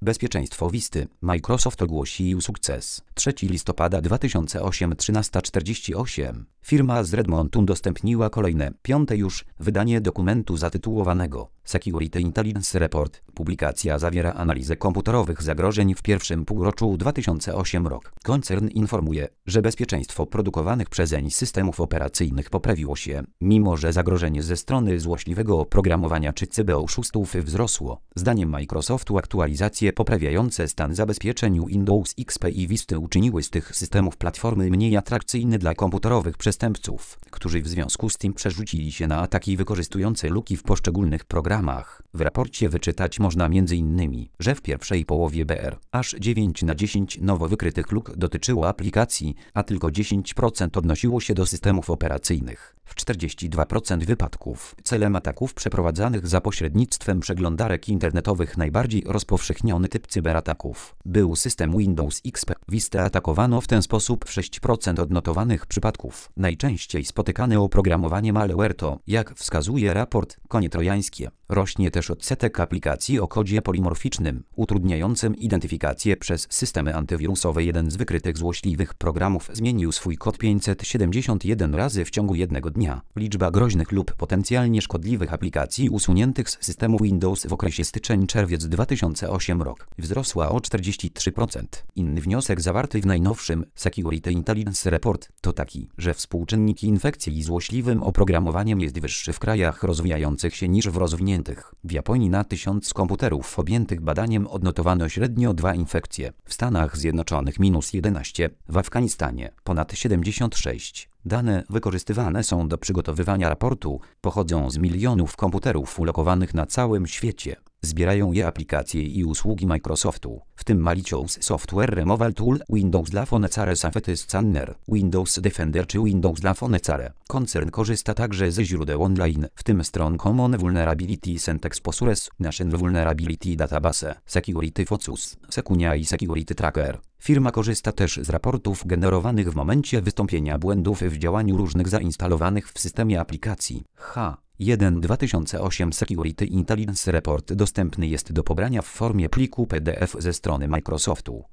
Bezpieczeństwo Visty. Microsoft ogłosił sukces. 3 listopada 2008 13:48. Firma z Redmontu udostępniła kolejne, 5. już, wydanie dokumentu zatytułowanego Security Intelligence Report. Publikacja zawiera analizę komputerowych zagrożeń w pierwszym półroczu 2008 roku. Koncern informuje, że bezpieczeństwo produkowanych przezeń systemów operacyjnych poprawiło się, mimo że zagrożenie ze strony złośliwego oprogramowania czy cyberoszustów wzrosło. Zdaniem Microsoftu aktualizacje poprawiające stan zabezpieczeń Windows XP i Visty uczyniły z tych systemów platformy mniej atrakcyjne dla komputerowych przestępców, którzy w związku z tym przerzucili się na ataki wykorzystujące luki w poszczególnych programach. W raporcie wyczytać można m.in., że w pierwszej połowie BR aż 9 na 10 nowo wykrytych luk dotyczyło aplikacji, a tylko 10% odnosiło się do systemów operacyjnych. W 42% wypadków celem ataków przeprowadzanych za pośrednictwem przeglądarek internetowych najbardziej rozpowszechniony typ cyberataków był system Windows XP. Vistę atakowano w ten sposób w 6% odnotowanych przypadków. Najczęściej spotykane oprogramowanie malware to, jak wskazuje raport, konie trojańskie. Rośnie też odsetek aplikacji o kodzie polimorficznym, utrudniającym identyfikację przez systemy antywirusowe. Jeden z wykrytych złośliwych programów zmienił swój kod 571 razy w ciągu jednego dnia. Liczba groźnych lub potencjalnie szkodliwych aplikacji usuniętych z systemu Windows w okresie styczeń-czerwiec 2008 roku wzrosła o 43%. Inny wniosek zawarty w najnowszym Security Intelligence Report to taki, że współczynnik infekcji złośliwym oprogramowaniem jest wyższy w krajach rozwijających się niż w rozwiniętych. W Japonii na 1000 komputerów objętych badaniem odnotowano średnio 2 infekcje. W Stanach Zjednoczonych -11, w Afganistanie ponad 76. Dane wykorzystywane są do przygotowywania raportu, pochodzą z milionów komputerów ulokowanych na całym świecie. Zbierają je aplikacje i usługi Microsoftu, w tym Malicious Software Removal Tool, Windows dla Phone Safety Scanner, Windows Defender czy Windows dla Phone. Koncern korzysta także ze źródeł online, w tym stron Common Vulnerabilities and Exposures, National Vulnerability Database, Security Focus, Secunia i Security Tracker. Firma korzysta też z raportów generowanych w momencie wystąpienia błędów w działaniu różnych zainstalowanych w systemie aplikacji. H1 2008 Security Intelligence Report dostępny jest do pobrania w formie pliku PDF ze strony Microsoftu.